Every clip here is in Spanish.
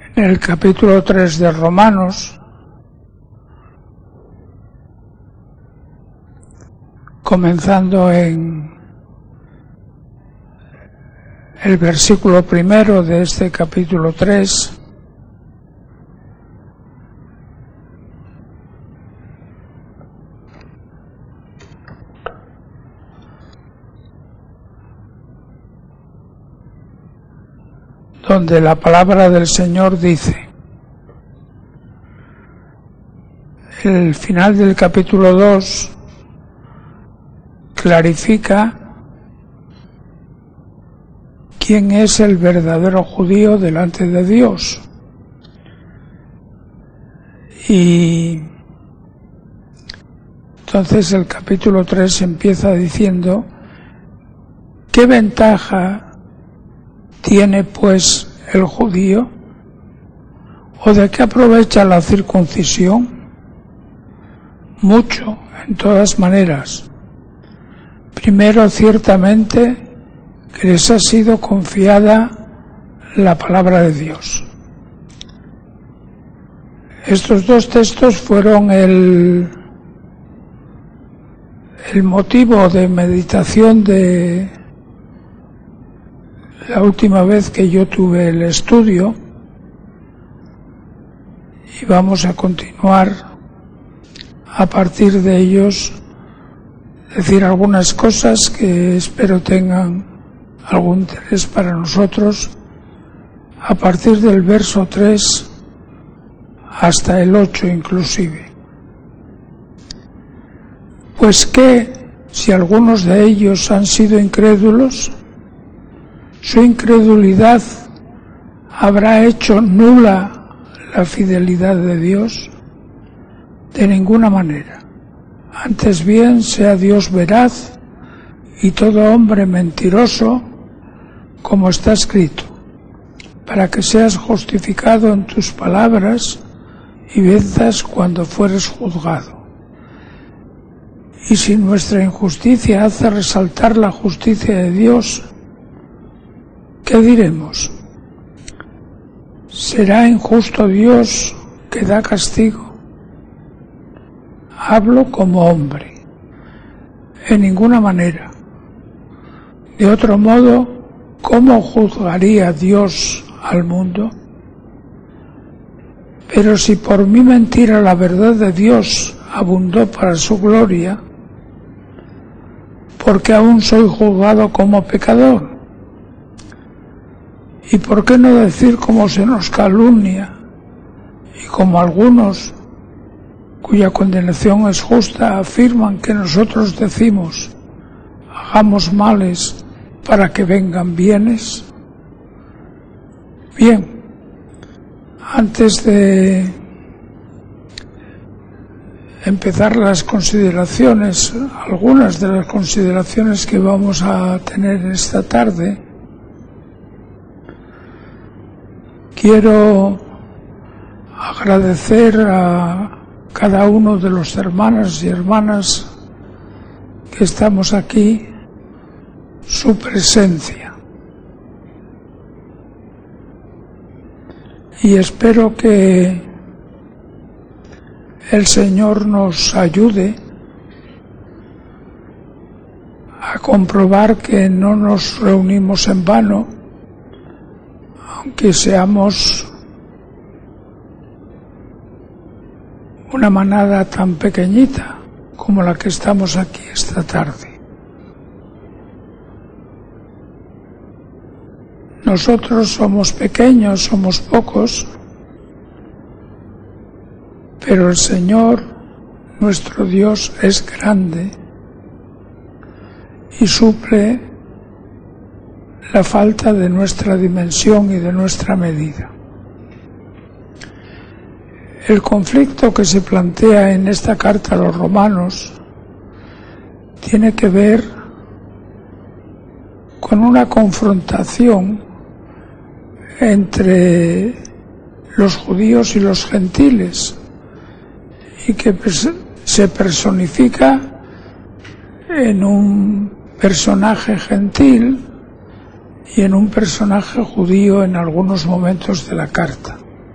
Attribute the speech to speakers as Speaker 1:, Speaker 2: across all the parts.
Speaker 1: En el capítulo 3 de Romanos, comenzando en el versículo primero de este capítulo 3, donde la palabra del Señor dice, el final del capítulo 2 clarifica quién es el verdadero judío delante de Dios. Y entonces el capítulo 3 empieza diciendo, ¿qué ventaja tiene pues el judío? ¿O de qué aprovecha la circuncisión? Mucho, en todas maneras. Primero, ciertamente, que les ha sido confiada la palabra de Dios. Estos dos textos fueron el motivo de meditación de la última vez que yo tuve el estudio, y vamos a continuar a partir de ellos, decir algunas cosas que espero tengan algún interés para nosotros, a partir del verso 3 hasta el 8 inclusive. Pues que, si algunos de ellos han sido incrédulos, su incredulidad habrá hecho nula la fidelidad de Dios. De ninguna manera. Antes bien, sea Dios veraz y todo hombre mentiroso, como está escrito, para que seas justificado en tus palabras y venzas cuando fueres juzgado. Y si nuestra injusticia hace resaltar la justicia de Dios, ¿qué diremos? ¿Será injusto Dios que da castigo? Hablo como hombre. En ninguna manera. De otro modo, ¿cómo juzgaría Dios al mundo? Pero si por mi mentira la verdad de Dios abundó para su gloria, ¿por qué aún soy juzgado como pecador? ¿Y por qué no decir como se nos calumnia y como algunos, cuya condenación es justa, afirman que nosotros decimos, hagamos males para que vengan bienes? Bien, antes de empezar las consideraciones, algunas de las consideraciones que vamos a tener esta tarde, quiero agradecer a cada uno de los hermanos y hermanas que estamos aquí su presencia. Y espero que el Señor nos ayude a comprobar que no nos reunimos en vano, aunque seamos una manada tan pequeñita como la que estamos aquí esta tarde. Nosotros somos pequeños, somos pocos, pero el Señor, nuestro Dios, es grande y suple la falta de nuestra dimensión y de nuestra medida. El conflicto que se plantea en esta carta a los romanos tiene que ver con una confrontación entre los judíos y los gentiles, y que se personifica en un personaje gentil y en un personaje judío en algunos momentos de la carta.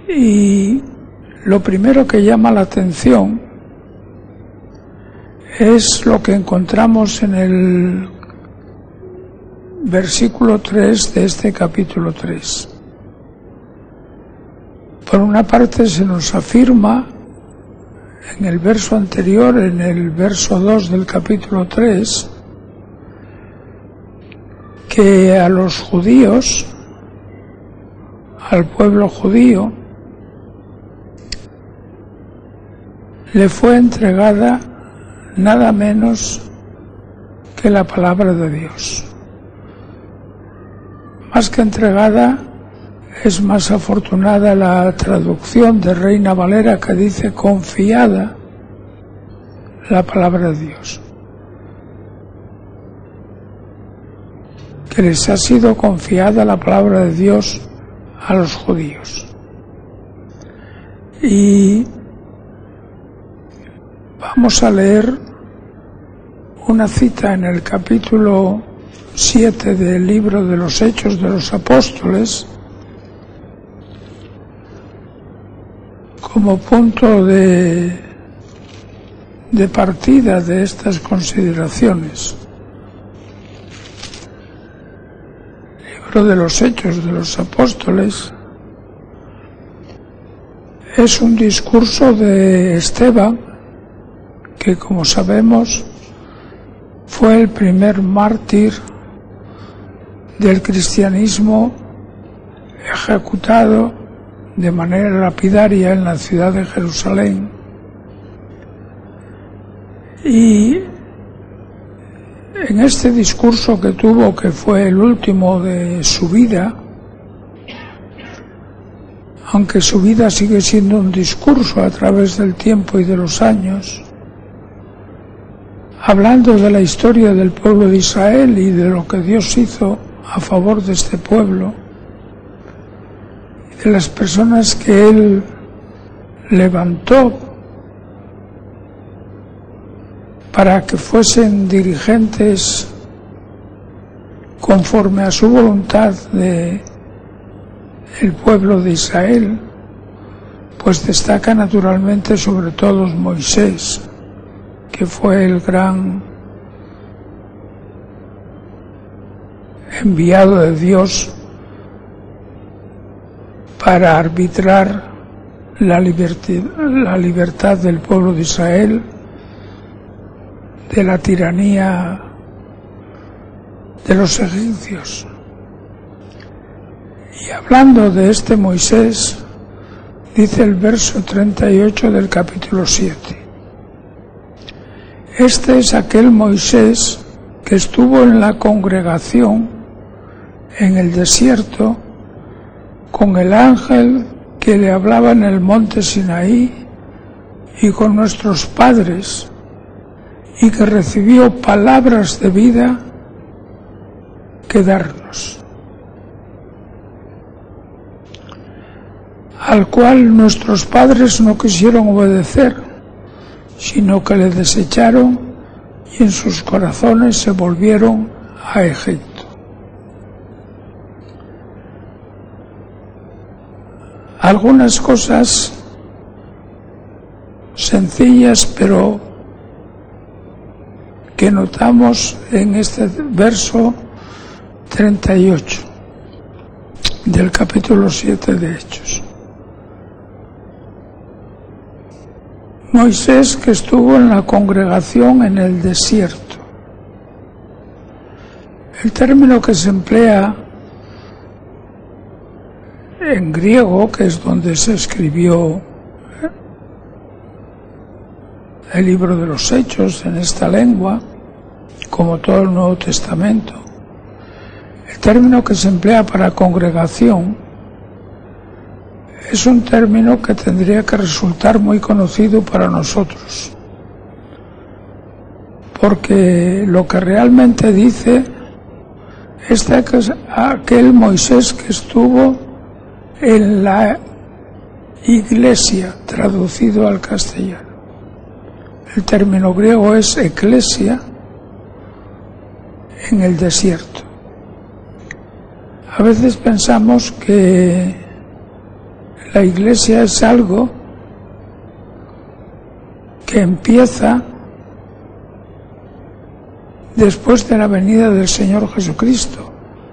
Speaker 1: Y lo primero que llama la atención es lo que encontramos en el versículo 3 de este capítulo 3. Por una parte se nos afirma en el verso anterior, en el verso 2 del capítulo 3, que a los judíos, al pueblo judío, le fue entregada nada menos que la palabra de Dios. Más que entregada, es más afortunada la traducción de Reina Valera, que dice confiada la palabra de Dios. Que les ha sido confiada la palabra de Dios a los judíos. Y vamos a leer una cita en el capítulo 7 del libro de los Hechos de los Apóstoles como punto de partida de estas consideraciones. El libro de los Hechos de los Apóstoles es un discurso de Esteban, que como sabemos fue el primer mártir del cristianismo ejecutado de manera lapidaria en la ciudad de Jerusalén. Y en este discurso que tuvo, que fue el último de su vida, aunque su vida sigue siendo un discurso a través del tiempo y de los años, hablando de la historia del pueblo de Israel y de lo que Dios hizo a favor de este pueblo, de las personas que Él levantó para que fuesen dirigentes conforme a su voluntad de el pueblo de Israel, pues destaca naturalmente sobre todos Moisés, que fue el gran enviado de Dios para arbitrar la libertad del pueblo de Israel de la tiranía de los egipcios. Y hablando de este Moisés, dice el verso 38 del capítulo 7. Este es aquel Moisés que estuvo en la congregación en el desierto con el ángel que le hablaba en el monte Sinaí y con nuestros padres, y que recibió palabras de vida que darnos, al cual nuestros padres no quisieron obedecer, sino que le desecharon y en sus corazones se volvieron a Egipto. Algunas cosas sencillas, pero que notamos en este verso 38 del capítulo 7 de Hechos. Moisés, que estuvo en la congregación en el desierto. El término que se emplea en griego, que es donde se escribió el libro de los Hechos, en esta lengua, como todo el Nuevo Testamento, el término que se emplea para congregación es un término que tendría que resultar muy conocido para nosotros, porque lo que realmente dice es aquel Moisés que estuvo en la iglesia, traducido al castellano. El término griego es eclesia, en el desierto. A veces pensamos que La Iglesia es algo que empieza después de la venida del Señor Jesucristo.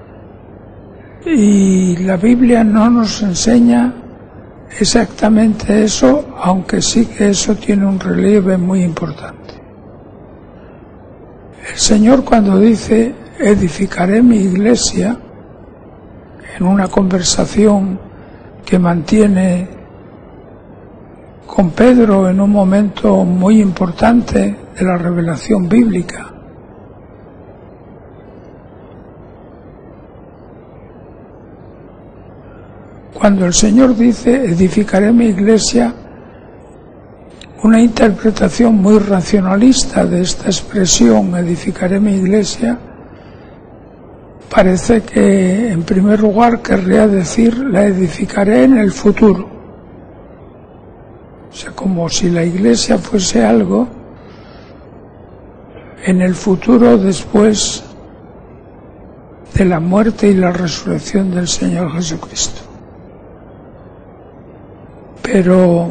Speaker 1: Y la Biblia no nos enseña exactamente eso, aunque sí que eso tiene un relieve muy importante. El Señor, cuando dice edificaré mi iglesia, en una conversación que mantiene con Pedro en un momento muy importante de la revelación bíblica, cuando el Señor dice edificaré mi iglesia, una interpretación muy racionalista de esta expresión edificaré mi iglesia parece que en primer lugar querría decir la edificaré en el futuro, o sea, como si la iglesia fuese algo en el futuro después de la muerte y la resurrección del Señor Jesucristo. Pero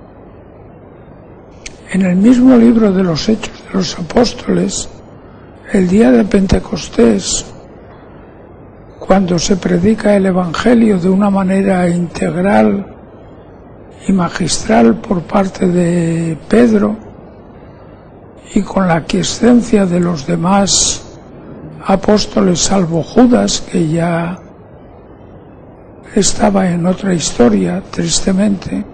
Speaker 1: en el mismo libro de los Hechos de los Apóstoles, el día de Pentecostés, cuando se predica el Evangelio de una manera integral y magistral por parte de Pedro y con la aquiescencia de los demás apóstoles salvo Judas, que ya estaba en otra historia, tristemente,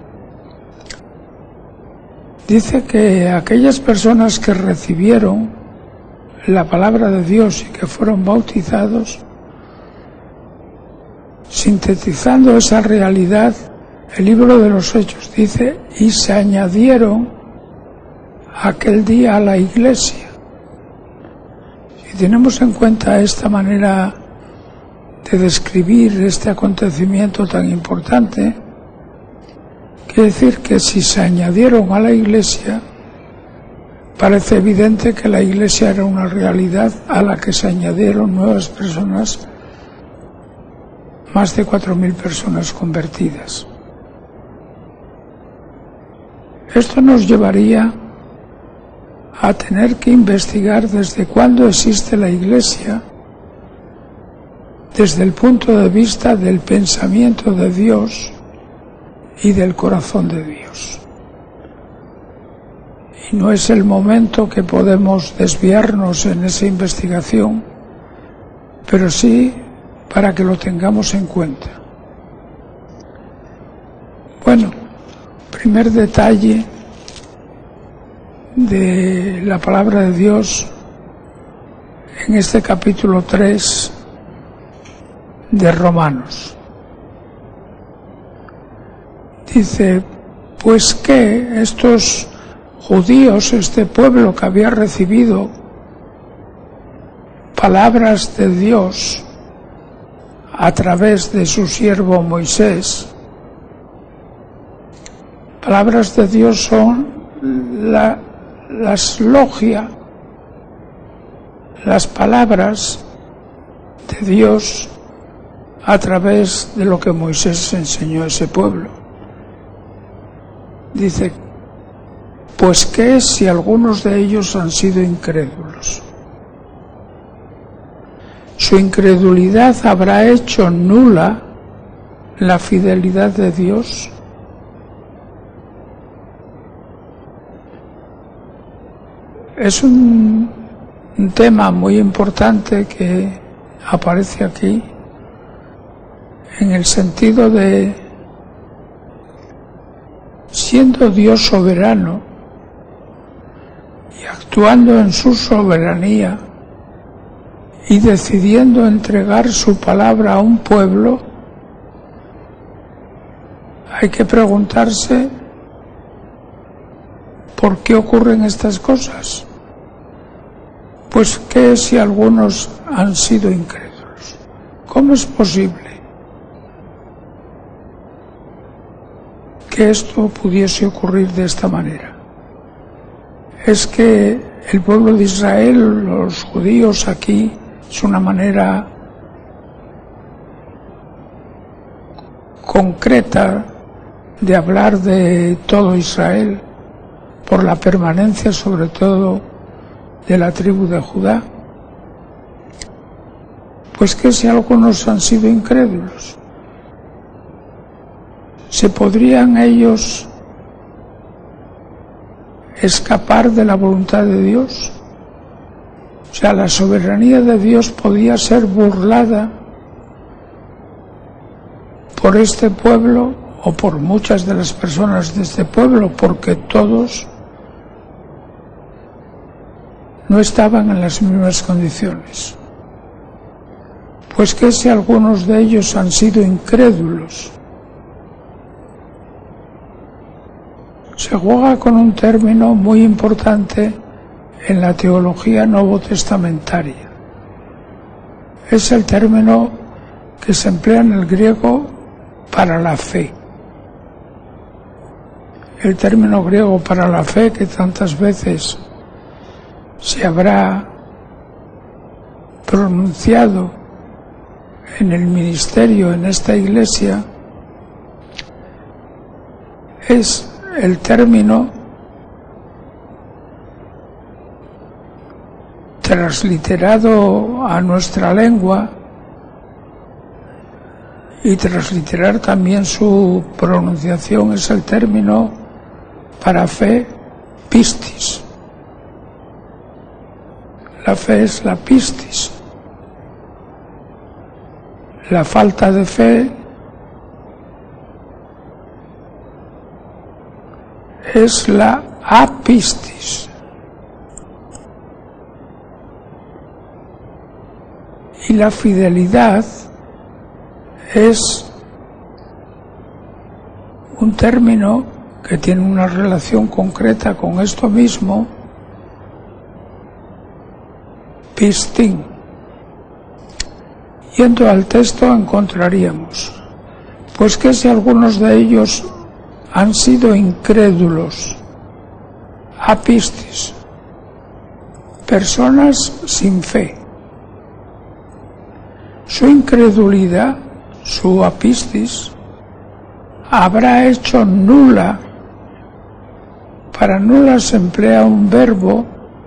Speaker 1: dice que aquellas personas que recibieron la palabra de Dios y que fueron bautizados, sintetizando esa realidad, el libro de los Hechos dice, y se añadieron aquel día a la iglesia. Si tenemos en cuenta esta manera de describir este acontecimiento tan importante, quiere decir que si se añadieron a la iglesia, parece evidente que la iglesia era una realidad a la que se añadieron nuevas personas, más de 4.000 personas convertidas. Esto nos llevaría a tener que investigar desde cuándo existe la iglesia, desde el punto de vista del pensamiento de Dios y del corazón de Dios. Y no es el momento que podemos desviarnos en esa investigación, pero sí para que lo tengamos en cuenta. Bueno, primer detalle de la palabra de Dios en este capítulo 3 de Romanos. Dice, pues que estos judíos, este pueblo que había recibido palabras de Dios a través de su siervo Moisés, palabras de Dios son las logia, las palabras de Dios a través de lo que Moisés enseñó a ese pueblo. Dice, pues ¿qué si algunos de ellos han sido incrédulos? Su incredulidad habrá hecho nula la fidelidad de Dios. Es un tema muy importante que aparece aquí en el sentido de, siendo Dios soberano y actuando en su soberanía y decidiendo entregar su palabra a un pueblo, hay que preguntarse ¿por qué ocurren estas cosas? Pues ¿qué si algunos han sido incrédulos? ¿Cómo es posible que esto pudiese ocurrir de esta manera? Es que el pueblo de Israel, los judíos aquí, es una manera concreta de hablar de todo Israel, por la permanencia sobre todo de la tribu de Judá. Pues que si algunos han sido incrédulos, ¿se podrían ellos escapar de la voluntad de Dios? O sea, la soberanía de Dios podía ser burlada por este pueblo o por muchas de las personas de este pueblo, porque todos no estaban en las mismas condiciones. Pues que si algunos de ellos han sido incrédulos, se juega con un término muy importante en la teología novotestamentaria. Es el término que se emplea en el griego para la fe. El término griego para la fe, que tantas veces se habrá pronunciado en el ministerio, en esta iglesia, es el término transliterado a nuestra lengua y transliterar también su pronunciación es el término para fe, pistis. La fe es la pistis. La falta de fe es la apistis. Y la fidelidad es un término que tiene una relación concreta con esto mismo, pistin. Yendo al texto encontraríamos, pues que si algunos de ellos han sido incrédulos, apistis, personas sin fe. Su incredulidad, su apistis, habrá hecho nula. Para nula se emplea un verbo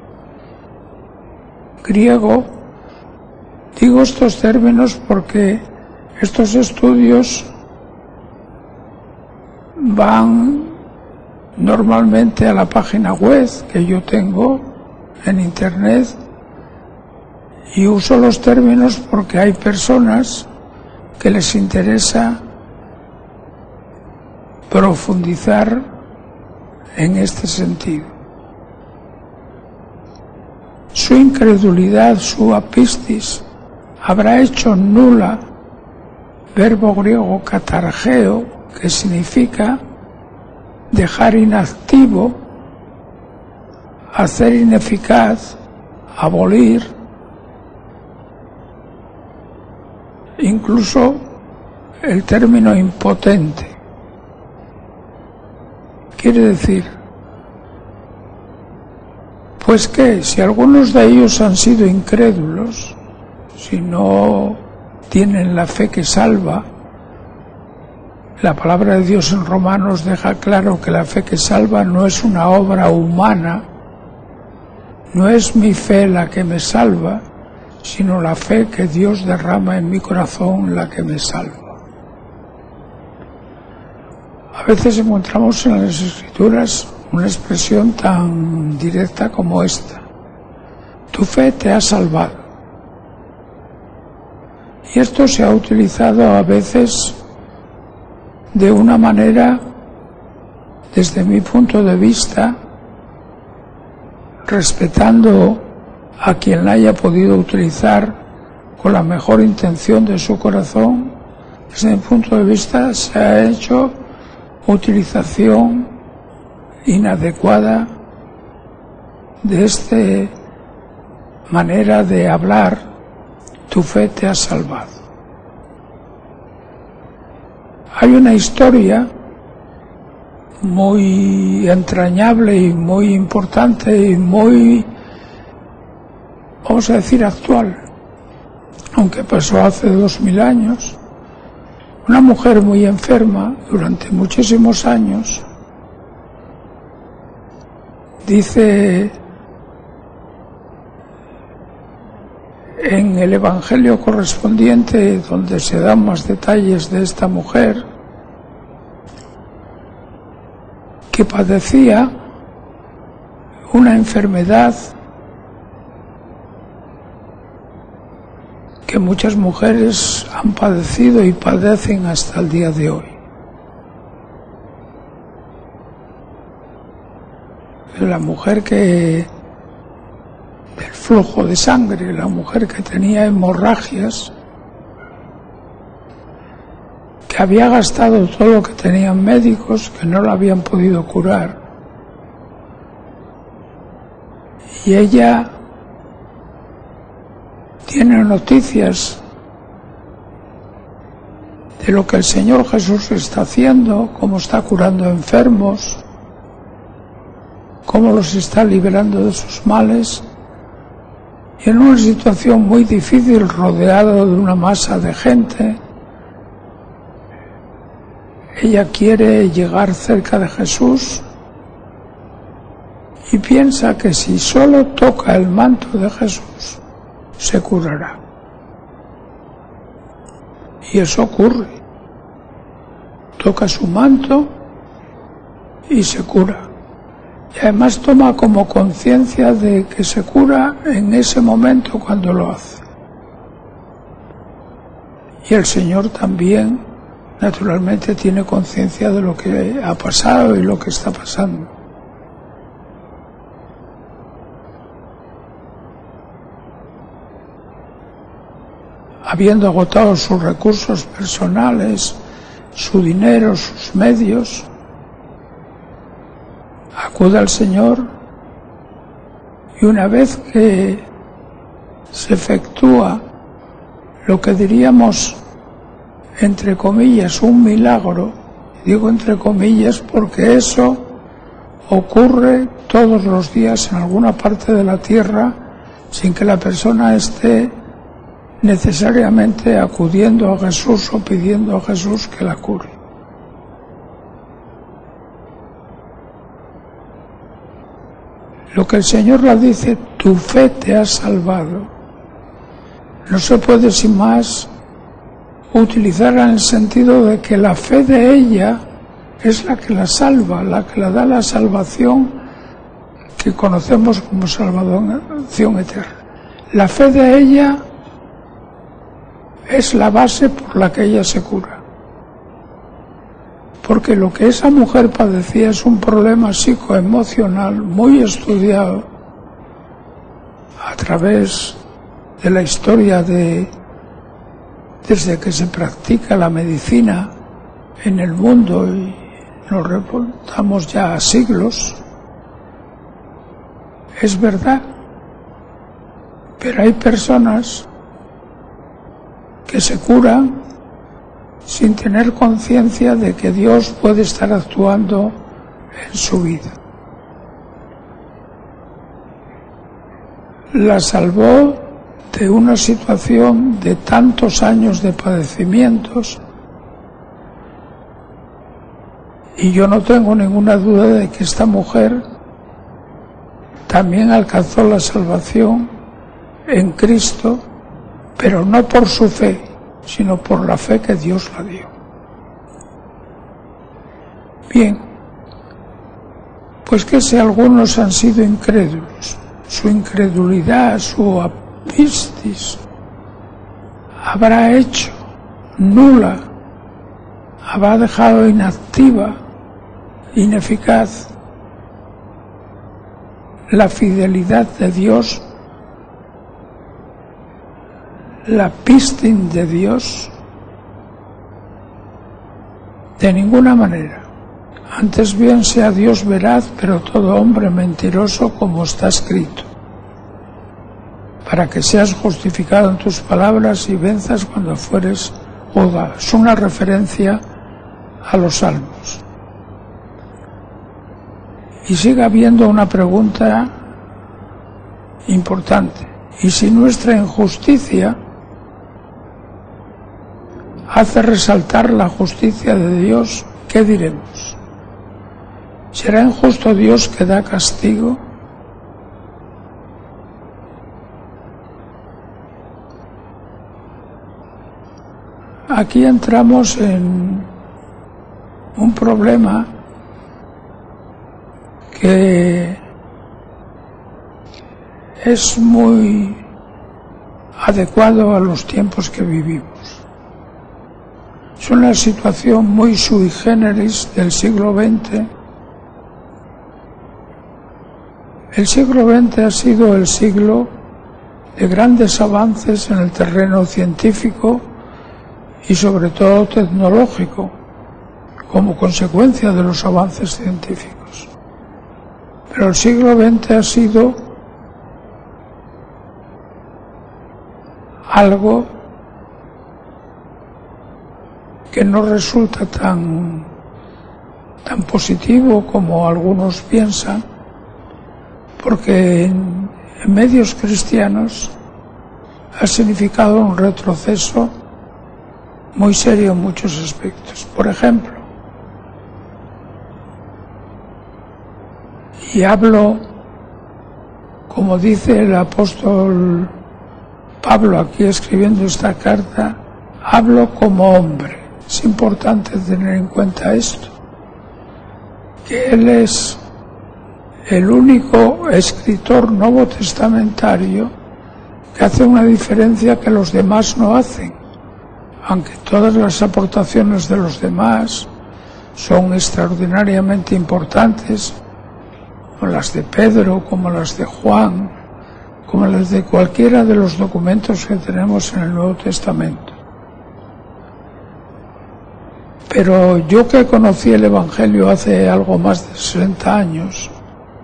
Speaker 1: griego. Digo estos términos porque estos estudios van normalmente a la página web que yo tengo en internet y uso los términos porque hay personas que les interesa profundizar en este sentido. Su incredulidad, su apistis, habrá hecho nula, verbo griego katargeo, que significa dejar inactivo, hacer ineficaz, abolir, incluso el término impotente. Quiere decir, pues que si algunos de ellos han sido incrédulos, si no tienen la fe que salva, la palabra de Dios en Romanos deja claro que la fe que salva no es una obra humana, no es mi fe la que me salva, sino la fe que Dios derrama en mi corazón la que me salva. A veces encontramos en las Escrituras una expresión tan directa como esta: tu fe te ha salvado. Y esto se ha utilizado a veces de una manera, desde mi punto de vista, respetando a quien la haya podido utilizar con la mejor intención de su corazón. Desde mi punto de vista se ha hecho utilización inadecuada de esta manera de hablar: tu fe te ha salvado. Hay una historia muy entrañable y muy importante y muy, vamos a decir, actual, aunque pasó hace 2000 años, una mujer muy enferma durante muchísimos años, dice en el Evangelio correspondiente, donde se dan más detalles de esta mujer, que padecía una enfermedad que muchas mujeres han padecido y padecen hasta el día de hoy. La mujer del flujo de sangre, la mujer que tenía hemorragias, que había gastado todo lo que tenían médicos, que no la habían podido curar. Y ella tiene noticias de lo que el Señor Jesús está haciendo, cómo está curando enfermos, cómo los está liberando de sus males, y en una situación muy difícil, rodeado de una masa de gente, ella quiere llegar cerca de Jesús y piensa que si solo toca el manto de Jesús, se curará. Y eso ocurre. Toca su manto y se cura. Y además toma como conciencia de que se cura en ese momento cuando lo hace. Y el Señor también, naturalmente, tiene conciencia de lo que ha pasado y lo que está pasando. Habiendo agotado sus recursos personales, su dinero, sus medios, acude al Señor, y una vez que se efectúa lo que diríamos, entre comillas, un milagro, digo entre comillas porque eso ocurre todos los días en alguna parte de la tierra sin que la persona esté necesariamente acudiendo a Jesús o pidiendo a Jesús que la cure. Lo que el Señor le dice, tu fe te ha salvado, no se puede sin más utilizar en el sentido de que la fe de ella es la que la salva, la que le da la salvación que conocemos como salvación eterna. La fe de ella es la base por la que ella se cura. Porque lo que esa mujer padecía es un problema psicoemocional muy estudiado a través de la historia desde que se practica la medicina en el mundo, y nos remontamos ya a siglos. Es verdad, pero hay personas que se curan sin tener conciencia de que Dios puede estar actuando en su vida. La salvó de una situación de tantos años de padecimientos, y yo no tengo ninguna duda de que esta mujer también alcanzó la salvación en Cristo, pero no por su fe, sino por la fe que Dios la dio. Bien, pues que si algunos han sido incrédulos, su incredulidad, su apistis, habrá hecho nula, habrá dejado inactiva, ineficaz, la fidelidad de Dios, la pistin de Dios. De ninguna manera. Antes bien sea Dios veraz, pero todo hombre mentiroso, como está escrito, para que seas justificado en tus palabras y venzas cuando fueres juzgado. Es una referencia a los Salmos. Y sigue habiendo una pregunta importante. ¿Y si nuestra injusticia hace resaltar la justicia de Dios, ¿qué diremos? ¿Será injusto Dios que da castigo? Aquí entramos en un problema que es muy adecuado a los tiempos que vivimos. Es una situación muy sui generis del siglo XX. El siglo XX ha sido el siglo de grandes avances en el terreno científico y sobre todo tecnológico, como consecuencia de los avances científicos. Pero el siglo XX ha sido algo que no resulta tan positivo como algunos piensan, porque en medios cristianos ha significado un retroceso muy serio en muchos aspectos. Por ejemplo, y hablo, como dice el apóstol Pablo aquí escribiendo esta carta, hablo como hombre. Es importante tener en cuenta esto, que él es el único escritor nuevo testamentario que hace una diferencia que los demás no hacen, aunque todas las aportaciones de los demás son extraordinariamente importantes, como las de Pedro, como las de Juan, como las de cualquiera de los documentos que tenemos en el Nuevo Testamento. Pero yo que conocí el Evangelio hace algo más de 60 años,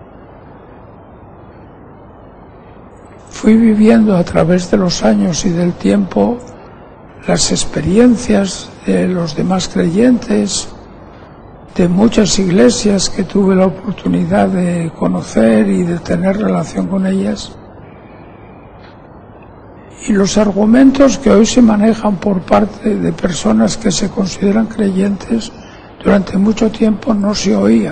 Speaker 1: fui viviendo a través de los años y del tiempo las experiencias de los demás creyentes, de muchas iglesias que tuve la oportunidad de conocer y de tener relación con ellas. Y los argumentos que hoy se manejan por parte de personas que se consideran creyentes, durante mucho tiempo no se oían.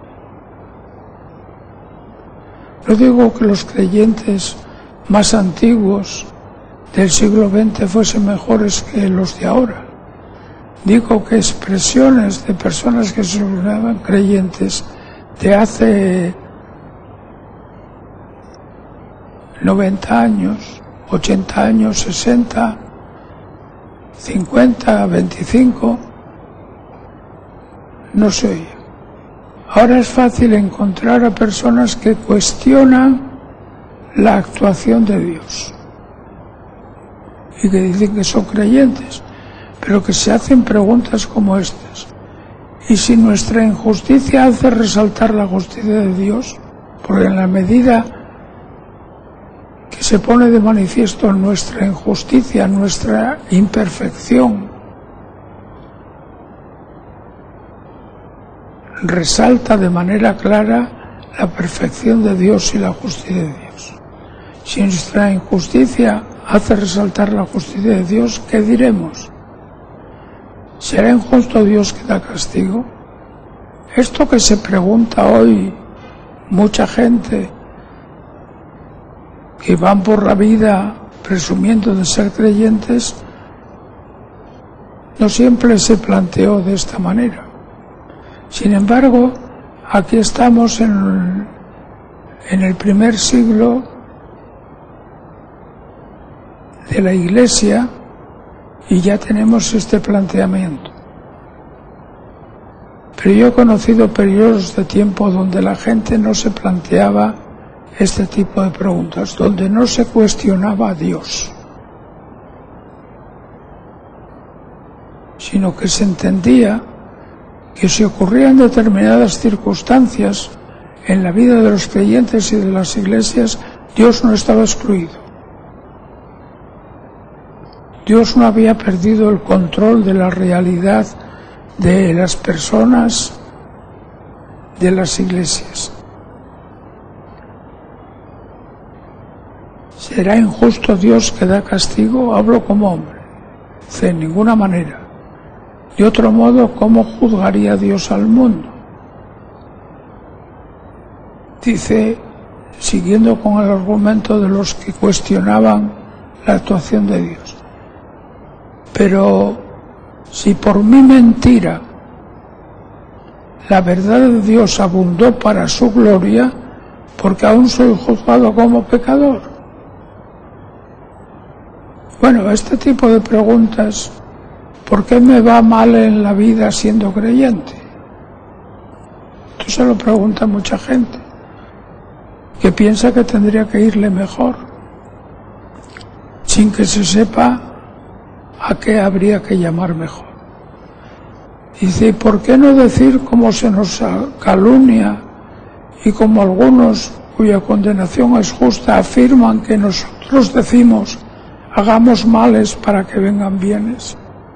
Speaker 1: No digo que los creyentes más antiguos del siglo XX fuesen mejores que los de ahora. Digo que expresiones de personas que se consideraban creyentes de hace 90 años, 80 años, 60, 50, 25, no se oía. Ahora es fácil encontrar a personas que cuestionan la actuación de Dios y que dicen que son creyentes, pero que se hacen preguntas como estas: ¿y si nuestra injusticia hace resaltar la justicia de Dios? Porque en la medida que se pone de manifiesto nuestra injusticia, nuestra imperfección, resalta de manera clara la perfección de Dios y la justicia de Dios. Si nuestra injusticia hace resaltar la justicia de Dios, ¿qué diremos? ¿Será injusto Dios que da castigo? Esto que se pregunta hoy mucha gente que van por la vida presumiendo de ser creyentes, no siempre se planteó de esta manera. Sin embargo, aquí estamos en el primer siglo de la Iglesia y ya tenemos este planteamiento. Pero yo he conocido periodos de tiempo donde la gente no se planteaba este tipo de preguntas, donde no se cuestionaba a Dios, sino que se entendía que si ocurrían determinadas circunstancias en la vida de los creyentes y de las iglesias, Dios no estaba excluido. Dios no había perdido el control de la realidad de las personas, de las iglesias. ¿Será injusto Dios que da castigo? Hablo como hombre. De ninguna manera. De otro modo, ¿cómo juzgaría Dios al mundo? Dice, siguiendo con el argumento de los que cuestionaban la actuación de Dios: pero si por mi mentira la verdad de Dios abundó para su gloria, porque aún soy juzgado como pecador. Bueno, este tipo de preguntas, ¿por qué me va mal en la vida siendo creyente? Esto se lo pregunta mucha gente, que piensa que tendría que irle mejor, sin que se sepa a qué habría que llamar mejor. Dice, ¿y por qué no decir cómo se nos calumnia y como algunos cuya condenación es justa afirman que nosotros decimos hagamos males para que vengan bienes?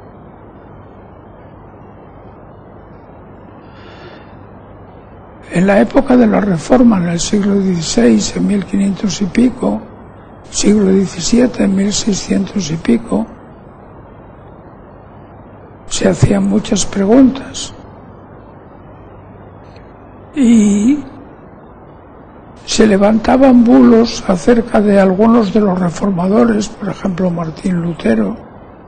Speaker 1: En la época de la Reforma, en el siglo XVI, en 1500 y pico, siglo XVII, en 1600 y pico, se hacían muchas preguntas y se levantaban bulos acerca de algunos de los reformadores, por ejemplo Martín Lutero.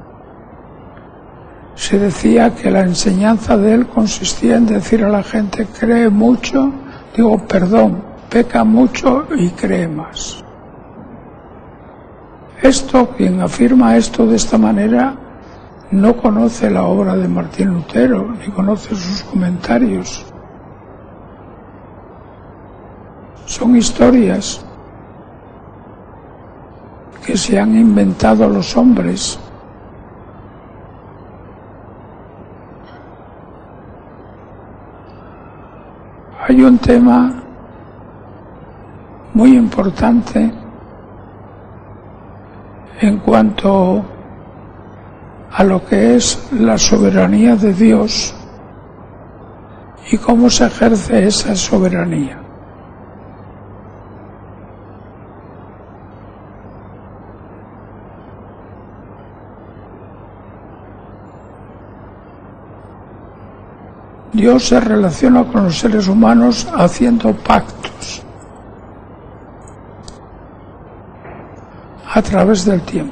Speaker 1: Se decía que la enseñanza de él consistía en decir a la gente: cree mucho, peca mucho y cree más. Quien afirma esto de esta manera no conoce la obra de Martín Lutero, ni conoce sus comentarios. Son historias que se han inventado los hombres. Hay un tema muy importante en cuanto a lo que es la soberanía de Dios y cómo se ejerce esa soberanía. Dios se relaciona con los seres humanos haciendo pactos a través del tiempo.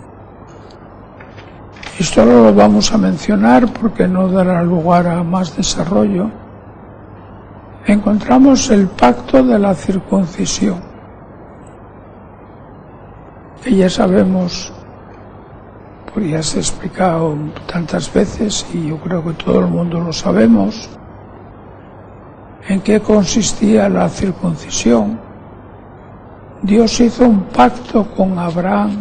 Speaker 1: Y solo lo vamos a mencionar porque no dará lugar a más desarrollo. Encontramos el pacto de la circuncisión, que ya sabemos, pues ya se ha explicado tantas veces y yo creo que todo el mundo lo sabemos, en qué consistía la circuncisión. Dios hizo un pacto con Abraham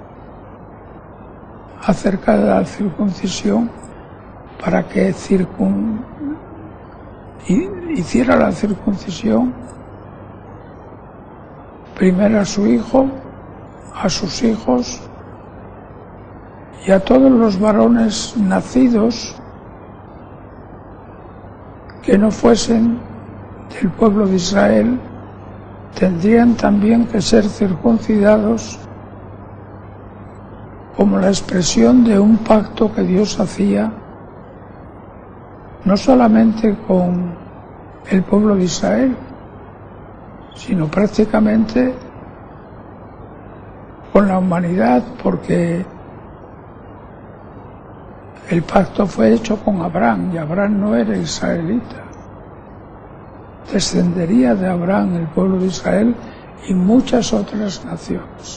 Speaker 1: acerca de la circuncisión para que hiciera la circuncisión primero a su hijo, a sus hijos y a todos los varones nacidos que no fuesen del pueblo de Israel, tendrían también que ser circuncidados como la expresión de un pacto que Dios hacía no solamente con el pueblo de Israel, sino prácticamente con la humanidad, porque el pacto fue hecho con Abraham y Abraham no era israelita. Descendería de Abraham el pueblo de Israel y muchas otras naciones.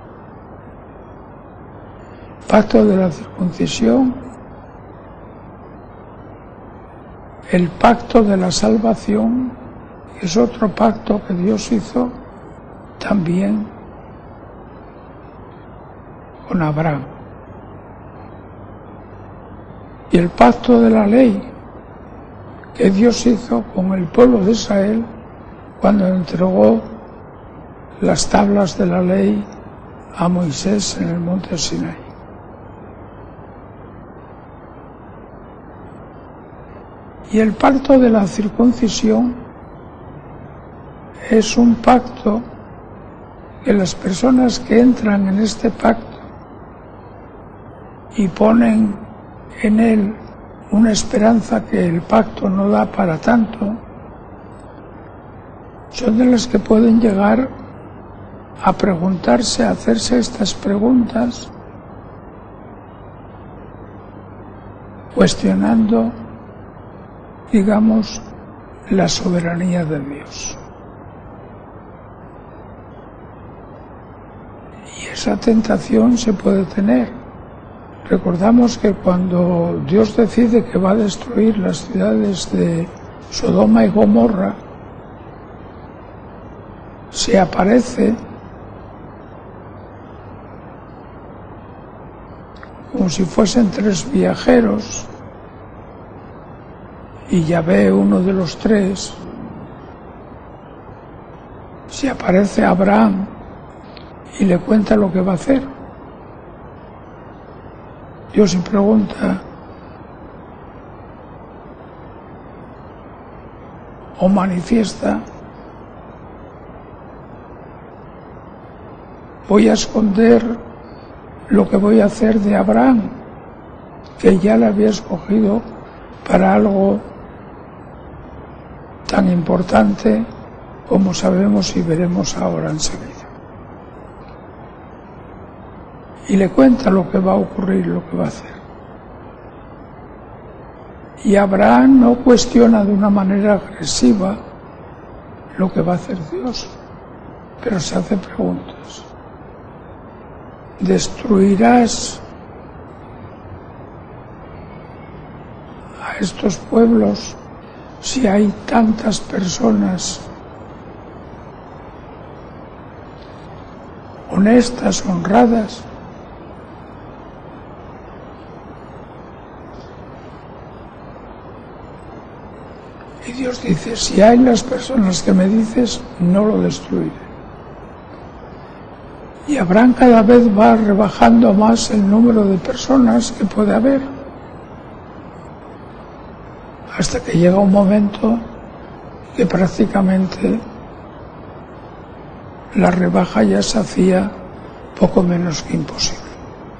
Speaker 1: Pacto de la circuncisión, el pacto de la salvación, que es otro pacto que Dios hizo también con Abraham. Y el pacto de la ley que Dios hizo con el pueblo de Israel cuando entregó las tablas de la ley a Moisés en el monte Sinaí. Y el pacto de la circuncisión es un pacto que las personas que entran en este pacto y ponen en él una esperanza que el pacto no da para tanto, son de las que pueden llegar a preguntarse, a hacerse estas preguntas, cuestionando, digamos, la soberanía de Dios. Y esa tentación se puede tener. Recordamos que cuando Dios decide que va a destruir las ciudades de Sodoma y Gomorra, se aparece como si fuesen tres viajeros y Yahvé, uno de los tres, se aparece a Abraham y le cuenta lo que va a hacer. Dios se pregunta o manifiesta: voy a esconder lo que voy a hacer de Abraham, que ya le había escogido para algo tan importante como sabemos y veremos ahora enseguida. Y le cuenta lo que va a ocurrir, lo que va a hacer. Y Abraham no cuestiona de una manera agresiva lo que va a hacer Dios, pero se hace preguntas. ¿Destruirás a estos pueblos si hay tantas personas honestas, honradas? Y Dios dice: si hay las personas que me dices, no lo destruiré. Y Abraham cada vez va rebajando más el número de personas que puede haber, hasta que llega un momento que prácticamente la rebaja ya se hacía poco menos que imposible.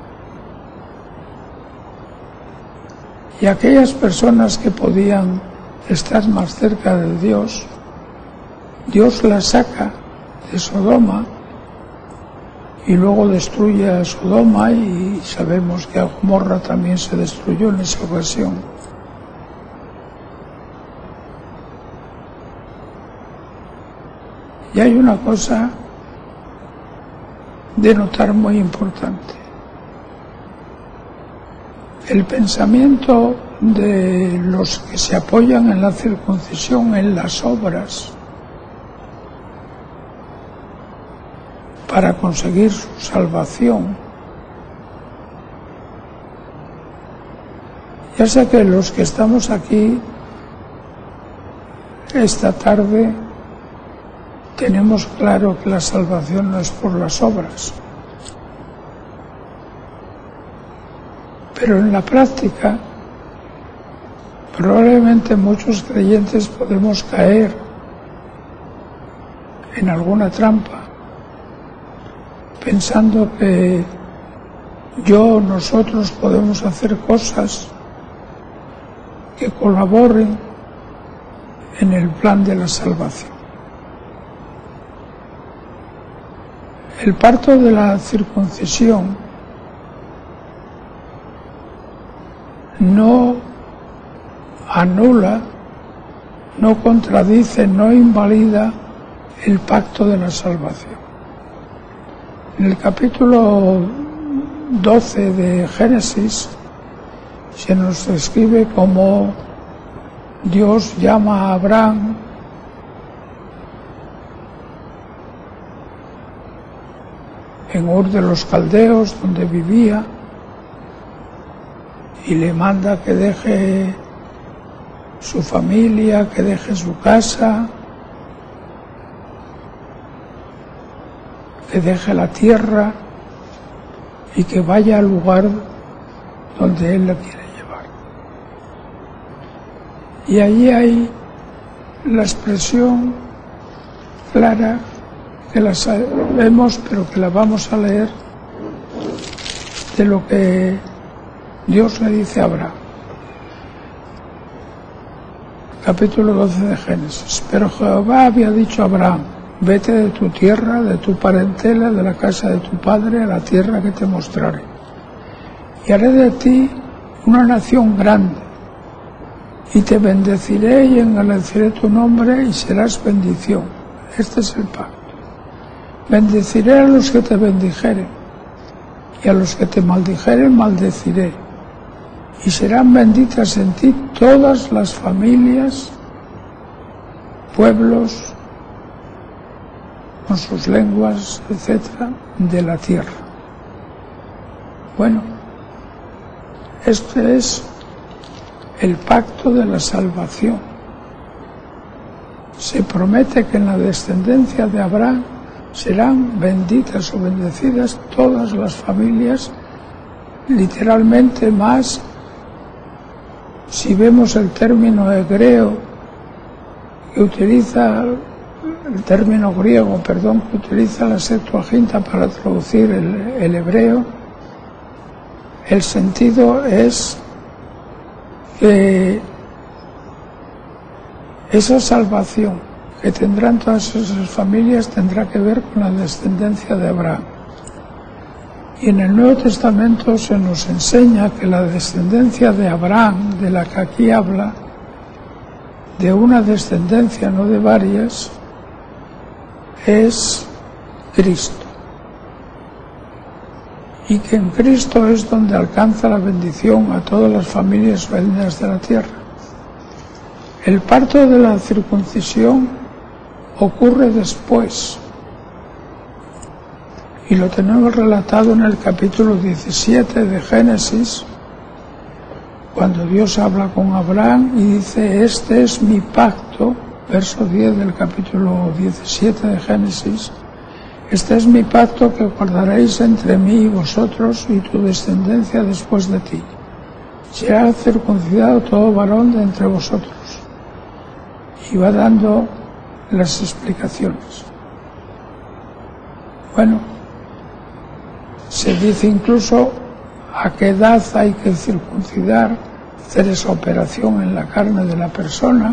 Speaker 1: Y aquellas personas que podían estar más cerca de Dios, Dios las saca de Sodoma y luego destruye a Sodoma, y sabemos que a Gomorra también se destruyó en esa ocasión. Y hay una cosa de notar muy importante. El pensamiento de los que se apoyan en la circuncisión, en las obras, para conseguir su salvación. Ya sé que los que estamos aquí esta tarde tenemos claro que la salvación no es por las obras, pero en la práctica probablemente muchos creyentes podemos caer en alguna trampa, pensando que nosotros podemos hacer cosas que colaboren en el plan de la salvación. El parto de la circuncisión no anula, no contradice, no invalida el pacto de la salvación. En el capítulo 12 de Génesis se nos describe cómo Dios llama a Abraham en Ur de los Caldeos, donde vivía, y le manda que deje su familia, que deje su casa, que deje la tierra y que vaya al lugar donde Él la quiere llevar. Y allí hay la expresión clara, que la sabemos, pero que la vamos a leer, de lo que Dios le dice a Abraham. capítulo 12 de Génesis. Pero Jehová había dicho a Abraham: vete de tu tierra, de tu parentela, de la casa de tu padre, a la tierra que te mostraré. Y haré de ti una nación grande, y te bendeciré y engrandeceré tu nombre y serás bendición. Este es el pacto. Bendeciré a los que te bendijeren, y a los que te maldijeren maldeciré. Y serán benditas en ti todas las familias, pueblos, con sus lenguas, etcétera, de la tierra. Bueno, este es el pacto de la salvación. Se promete que en la descendencia de Abraham serán benditas o bendecidas todas las familias, literalmente más. Si vemos el término hebreo que utiliza, el término griego, perdón, que utiliza la Septuaginta para traducir el hebreo, el sentido es que esa salvación que tendrán todas esas familias tendrá que ver con la descendencia de Abraham. Y en el Nuevo Testamento se nos enseña que la descendencia de Abraham, de la que aquí habla, de una descendencia, no de varias, es Cristo. Y que en Cristo es donde alcanza la bendición a todas las familias venidas de la tierra. El parto de la circuncisión ocurre después, y lo tenemos relatado en el capítulo 17 de Génesis, cuando Dios habla con Abraham y dice: este es mi pacto, verso 10 del capítulo 17 de Génesis, este es mi pacto que guardaréis entre mí y vosotros y tu descendencia después de ti. Será circuncidado todo varón de entre vosotros. Y va dando las explicaciones. Bueno, se dice incluso a qué edad hay que circuncidar, hacer esa operación en la carne de la persona.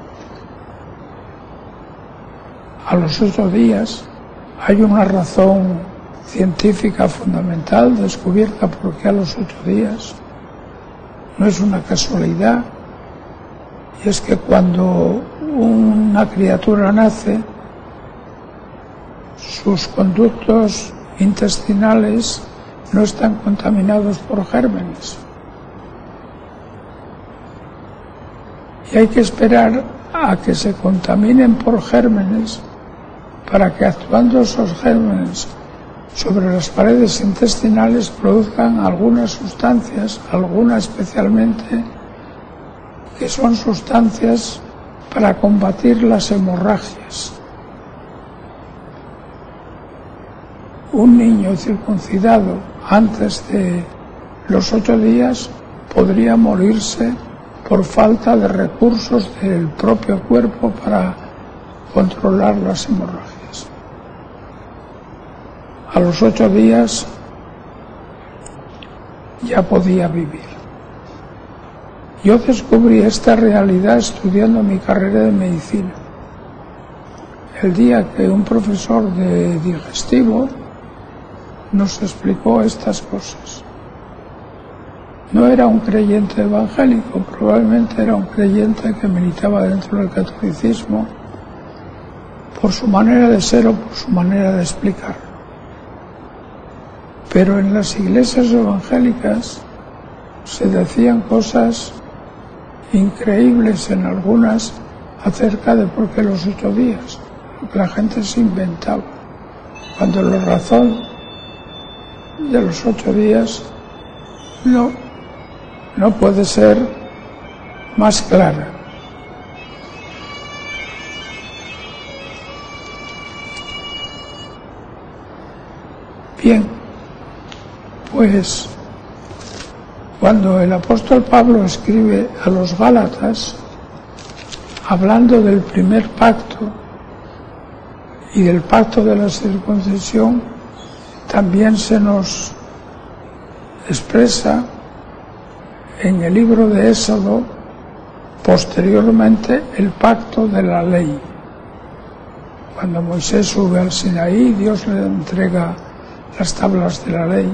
Speaker 1: A los 8 días. Hay una razón científica fundamental descubierta por qué a los 8 días. No es una casualidad. Y es que cuando una criatura nace, sus conductos intestinales no están contaminados por gérmenes. Y hay que esperar a que se contaminen por gérmenes para que, actuando esos gérmenes sobre las paredes intestinales, produzcan algunas sustancias, algunas especialmente, que son sustancias para combatir las hemorragias. Un niño circuncidado antes de los 8 días podría morirse por falta de recursos del propio cuerpo para controlar las hemorragias. A los 8 días ya podía vivir. Yo descubrí esta realidad estudiando mi carrera de medicina. El día que un profesor de digestivo nos explicó estas cosas. No era un creyente evangélico, probablemente era un creyente que militaba dentro del catolicismo por su manera de ser o por su manera de explicar. Pero en las iglesias evangélicas se decían cosas increíbles en algunas acerca de por qué los 8 días, lo que la gente se inventaba, cuando la razón de los 8 días no puede ser más clara. Bien, pues cuando el apóstol Pablo escribe a los Gálatas, hablando del primer pacto y del pacto de la circuncisión, también se nos expresa en el libro de Éxodo posteriormente el pacto de la ley. Cuando Moisés sube al Sinaí, Dios le entrega las tablas de la ley.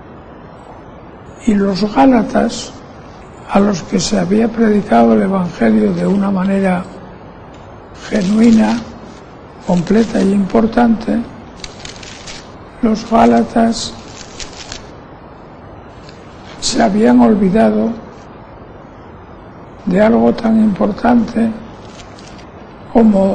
Speaker 1: Y los Gálatas, a los que se había predicado el Evangelio de una manera genuina, completa y importante, los Gálatas se habían olvidado de algo tan importante como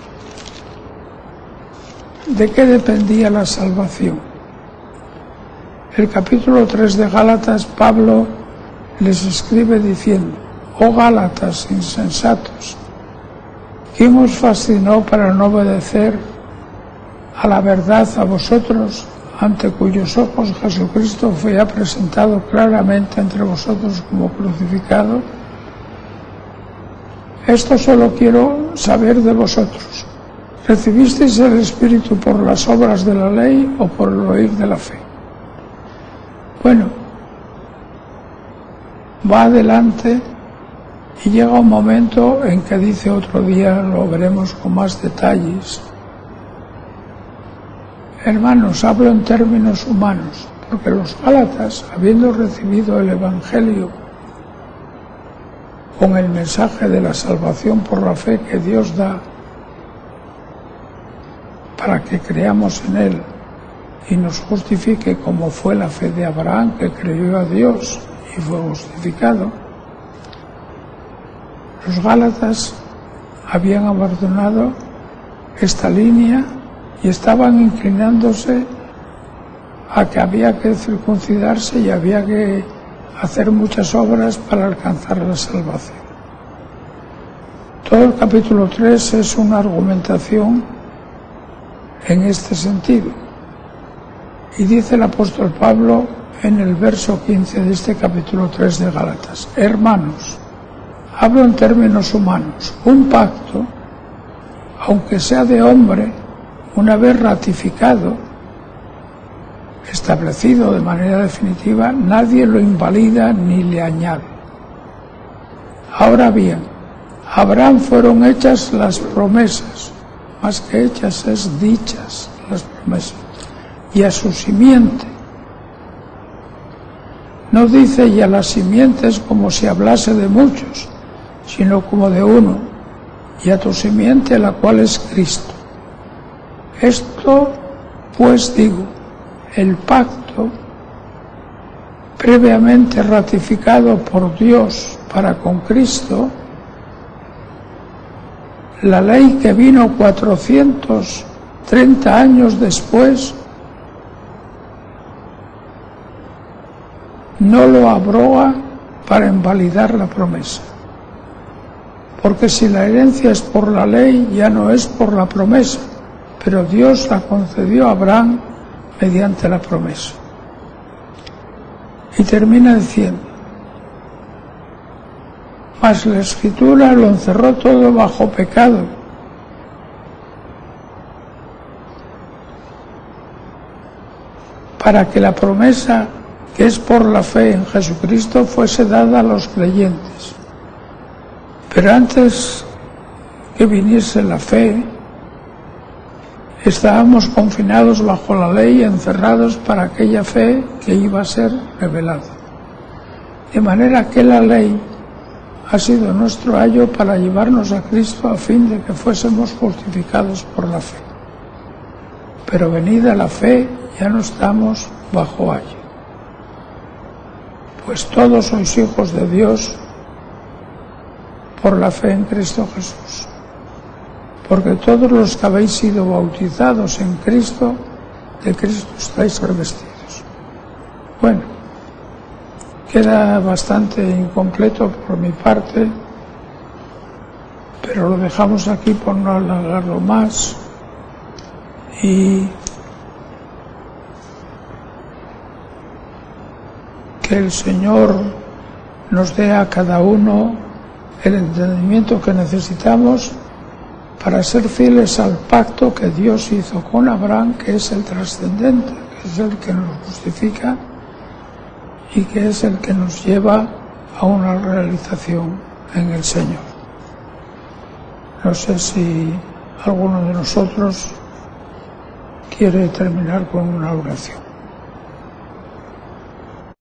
Speaker 1: de qué dependía la salvación. El capítulo 3 de Gálatas, Pablo les escribe diciendo: «Oh Gálatas insensatos, ¿quién os fascinó para no obedecer a la verdad a vosotros, ante cuyos ojos Jesucristo fue ya presentado claramente entre vosotros como crucificado? Esto solo quiero saber de vosotros. ¿Recibisteis el Espíritu por las obras de la ley o por el oír de la fe?». Bueno, va adelante y llega un momento en que dice, otro día lo veremos con más detalles: «Hermanos, hablo en términos humanos, porque los Gálatas, habiendo recibido el Evangelio con el mensaje de la salvación por la fe que Dios da para que creamos en Él y nos justifique, como fue la fe de Abraham, que creyó a Dios y fue justificado», los Gálatas habían abandonado esta línea y estaban inclinándose a que había que circuncidarse y había que hacer muchas obras para alcanzar la salvación. Todo el capítulo 3 es una argumentación en este sentido. Y dice el apóstol Pablo en el verso 15 de este capítulo 3 de Gálatas: «Hermanos, hablo en términos humanos, un pacto, aunque sea de hombre, una vez ratificado, establecido de manera definitiva, nadie lo invalida ni le añade. Ahora bien, a Abraham fueron hechas las promesas», más que hechas es dichas las promesas, «y a su simiente». No dice «y a las simientes» como si hablase de muchos, sino como de uno, «y a tu simiente, la cual es Cristo». Esto pues digo, el pacto previamente ratificado por Dios para con Cristo, la ley que vino 430 años después, no lo abroga para invalidar la promesa. Porque si la herencia es por la ley, ya no es por la promesa, pero Dios la concedió a Abraham mediante la promesa. Y termina diciendo: «Mas la Escritura lo encerró todo bajo pecado, para que la promesa, que es por la fe en Jesucristo, fuese dada a los creyentes. Pero antes que viniese la fe, estábamos confinados bajo la ley, encerrados para aquella fe que iba a ser revelada. De manera que la ley ha sido nuestro ayo para llevarnos a Cristo, a fin de que fuésemos justificados por la fe. Pero venida la fe, ya no estamos bajo ayo. Pues todos sois hijos de Dios por la fe en Cristo Jesús. Porque todos los que habéis sido bautizados en Cristo, de Cristo estáis revestidos». Bueno, queda bastante incompleto por mi parte, pero lo dejamos aquí por no alargarlo más. Y que el Señor nos dé a cada uno el entendimiento que necesitamos para ser fieles al pacto que Dios hizo con Abraham, que es el trascendente, que es el que nos justifica y que es el que nos lleva a una realización en el Señor. No sé si alguno de nosotros quiere terminar con una oración.